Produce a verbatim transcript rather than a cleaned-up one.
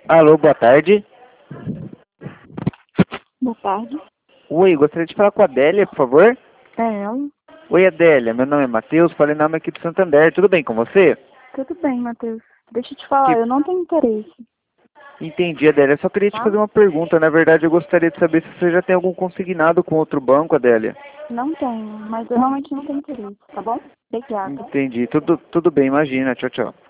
Alô, boa tarde. Boa tarde. Oi, gostaria de falar com a Adélia, por favor. É ela? Oi, Adélia, meu nome é Matheus, falei nome aqui do Santander, tudo bem com você? Tudo bem, Matheus. Deixa eu te falar, Que... eu não tenho interesse. Entendi, Adélia, eu só queria te Tá? fazer uma pergunta, na verdade eu gostaria de saber se você já tem algum consignado com outro banco, Adélia. Não tenho, mas eu realmente não tenho interesse, tá bom? Obrigada. Entendi, tudo, tudo bem, imagina, tchau, tchau.